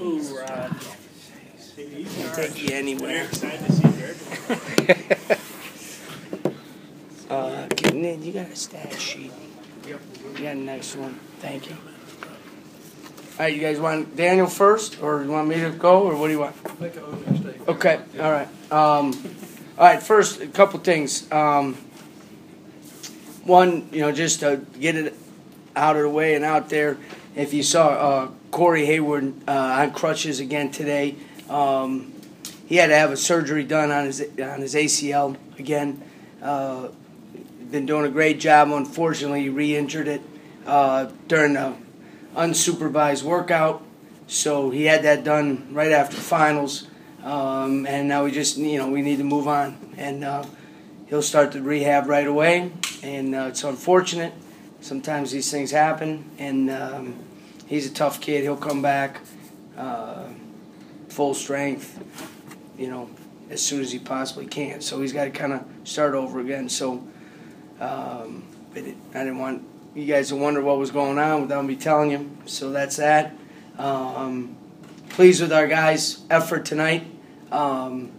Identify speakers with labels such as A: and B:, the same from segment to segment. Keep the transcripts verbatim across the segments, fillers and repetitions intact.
A: Ooh, Rod.
B: I'll take you anywhere.
A: Excited to see Dirk.
B: uh, getting in, you got a stat sheet.
A: Yep.
B: You got a nice one. Thank you. All right, you guys want Daniel first, or you want me to go, or what do you want? Okay, all right. Um, all right, first, a couple things. Um, one, you know, just to get it out of the way and out there, if you saw uh, Corey Hayward uh, on crutches again today, um, he had to have a surgery done on his on his A C L again. Uh, been doing a great job. Unfortunately, he re-injured it uh, during the unsupervised workout, so he had that done right after finals, um, and now we just you know we need to move on, and uh, he'll start the rehab right away, and uh, it's unfortunate. Sometimes these things happen, and um, he's a tough kid. He'll come back uh, full strength, you know, as soon as he possibly can. So he's got to kind of start over again. So um, but it, I didn't want you guys to wonder what was going on without me telling you. So that's that. Um, pleased with our guys' effort tonight. Um,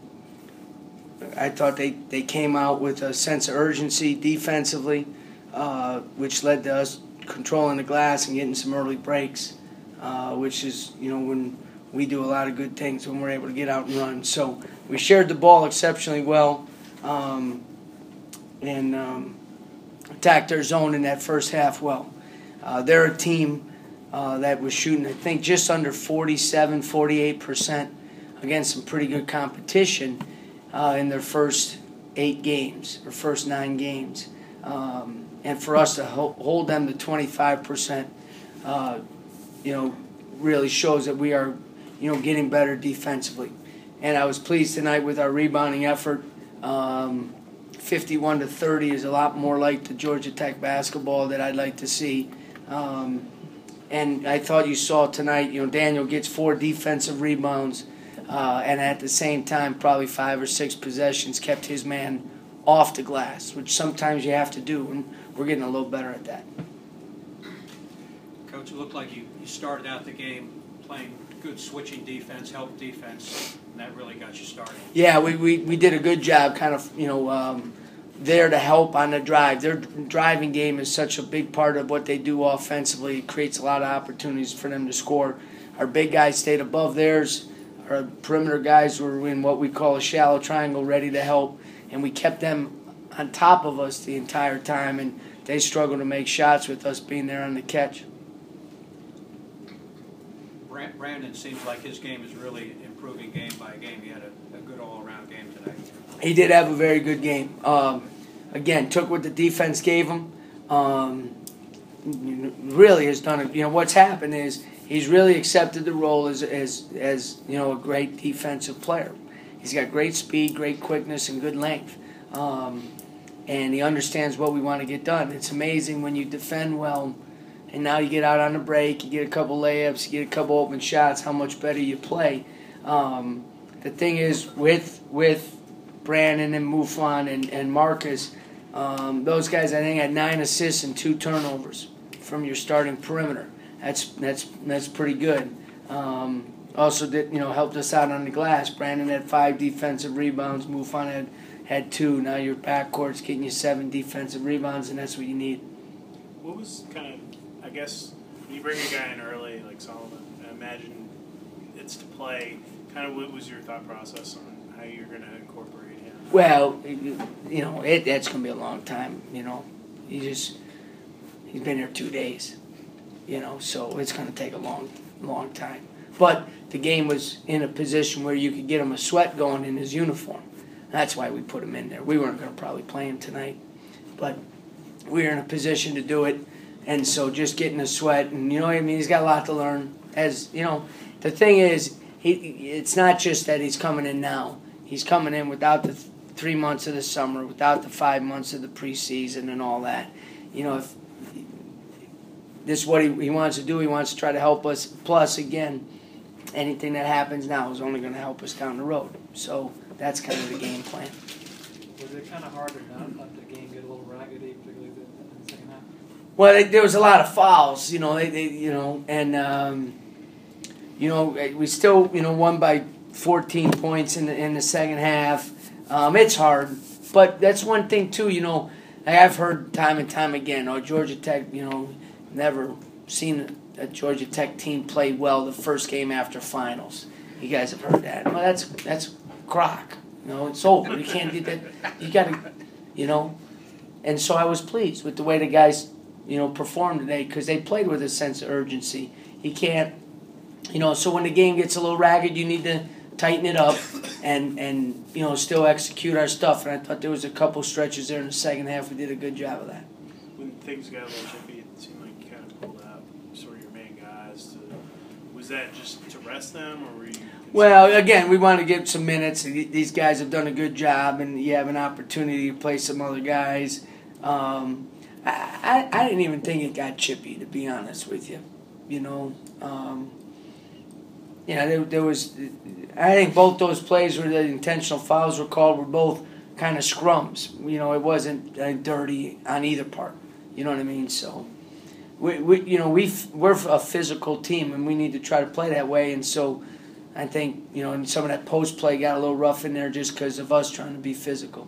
B: I thought they, they came out with a sense of urgency defensively, uh, which led to us controlling the glass and getting some early breaks, uh, which is, you know, when we do a lot of good things when we're able to get out and run. So we shared the ball exceptionally well, um, and um, attacked their zone in that first half well. Uh, they're a team uh, that was shooting, I think, just under forty-seven, forty-eight percent against some pretty good competition uh, in their first eight games, or first nine games. Um, and for us to ho- hold them to twenty-five percent, uh, you know, really shows that we are, you know, getting better defensively. And I was pleased tonight with our rebounding effort. Um, fifty-one to thirty is a lot more like the Georgia Tech basketball that I'd like to see. Um, and I thought you saw tonight, you know, Daniel gets four defensive rebounds, uh, and at the same time, probably five or six possessions kept his man off the glass, which sometimes you have to do, and we're getting a little better at that.
C: Coach, it looked like you, you started out the game playing good switching defense, help defense, and that really got you started.
B: Yeah, we, we, we did a good job kind of, you know, um, there to help on the drive. Their driving game is such a big part of what they do offensively. It creates a lot of opportunities for them to score. Our big guys stayed above theirs. Our perimeter guys were in what we call a shallow triangle, ready to help, and we kept them on top of us the entire time, and they struggled to make shots with us being there on the catch.
C: Brandon seems like his game is really improving game by game. He had a, a good all-around game tonight.
B: He did have a very good game. Um, again, took what the defense gave him. Um, really has done it. You know, what's happened is he's really accepted the role as, as, as you know, a great defensive player. He's got great speed, great quickness, and good length. Um, and he understands what we want to get done. It's amazing when you defend well, and now you get out on the break, you get a couple layups, you get a couple open shots, how much better you play. Um, the thing is, with with Brandon and Muflon and, and Marcus, um, those guys I think had nine assists and two turnovers from your starting perimeter. That's that's that's pretty good. Um, also, did you know helped us out on the glass. Brandon had five defensive rebounds. Muflon had had two. Now your backcourt's getting you seven defensive rebounds, and that's what you need.
A: What was kind of, I guess, when you bring a guy in early like Solomon, I imagine it's to play. Kind of what was your thought process on how you're going to incorporate him?
B: Well, you know, it, that's going to be a long time, you know. He just, he's been here two days, you know, so it's going to take a long, long time. But the game was in a position where you could get him a sweat going in his uniform. That's why we put him in there. We weren't going to probably play him tonight, but we were in a position to do it. And so just getting a sweat, and you know what I mean, he's got a lot to learn. As you know, the thing is, he it's not just that he's coming in now. He's coming in without the th- three months of the summer, without the five months of the preseason and all that. You know, if this is what he, he wants to do, he wants to try to help us. Plus, again, anything that happens now is only going to help us down the road. So that's kind of the game plan.
D: Was it kind of hard to not let the game get a little raggedy, particularly in the second half?
B: Well, they, there was a lot of fouls, you know, they, they you know, and um, you know, we still, you know, won by fourteen points in the, in the second half. Um, it's hard, but that's one thing too. You know, I've heard time and time again, oh, Georgia Tech, you know, never seen a Georgia Tech team play well the first game after finals. You guys have heard that. Well, that's that's crock. You know, it's over. You can't do that. You got to, you know. And so I was pleased with the way the guys, you know, performed today because they played with a sense of urgency. You can't, you know. So when the game gets a little ragged, you need to tighten it up and and you know still execute our stuff. And I thought there was a couple stretches there in the second half. We did a good job of that.
A: When things got a little chippy, it seemed like you kind of pulled out sort of your main guys. To, was that just to rest them, or were you?
B: Well, again, we want to get some minutes. These guys have done a good job, and you have an opportunity to play some other guys. Um, I, I I didn't even think it got chippy, to be honest with you. You know, um, yeah, there, there was. I think both those plays where the intentional fouls were called were both kind of scrums. You know, it wasn't uh, dirty on either part. You know what I mean? So, we, we you know we we're a physical team, and we need to try to play that way. And so, I think you know, and some of that post play got a little rough in there just because of us trying to be physical.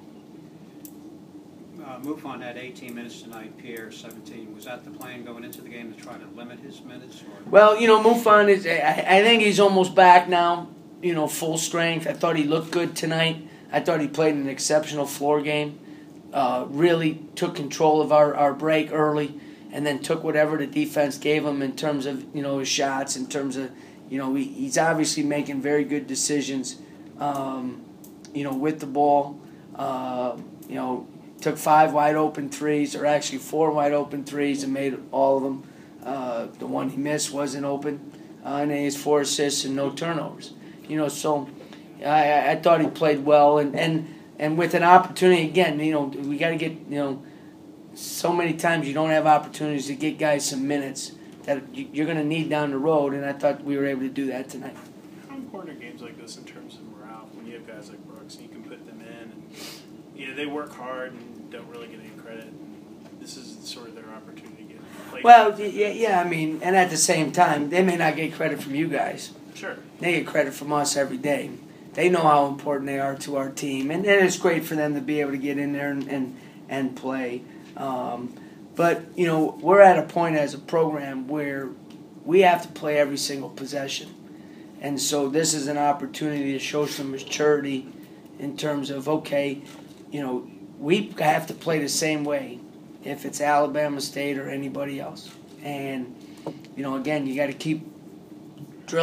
C: Uh, MUFON had eighteen minutes tonight, Pierre seventeen. Was that the plan going into the game to try to limit his minutes? Or?
B: Well, you know, MUFON is. I, I think he's almost back now. You know, full strength. I thought he looked good tonight. I thought he played an exceptional floor game. Uh, really took control of our, our break early, and then took whatever the defense gave him in terms of you know his shots. In terms of you know he, he's obviously making very good decisions. Um, you know, with the ball. Uh, you know. Took five wide open threes, or actually four wide open threes, and made all of them. Uh, the one he missed wasn't open, uh, and he has four assists and no turnovers. You know, so I, I thought he played well, and, and, and with an opportunity again. You know, we got to get you know. So many times you don't have opportunities to get guys some minutes that you're going to need down the road, and I thought we were able to do that tonight.
A: How important are games like this in terms of morale when you have guys like Brooks and you can put them in and yeah, they work hard and don't really get any credit. This is sort of their opportunity to get played.
B: Well, yeah, yeah, I mean, and at the same time, they may not get credit from you guys.
A: Sure.
B: They get credit from us every day. They know how important they are to our team, and, and it's great for them to be able to get in there and and, and play. Um, but, you know, we're at a point as a program where we have to play every single possession. And so this is an opportunity to show some maturity in terms of, okay, you know, we have to play the same way if it's Alabama State or anybody else. And, you know, again, you got to keep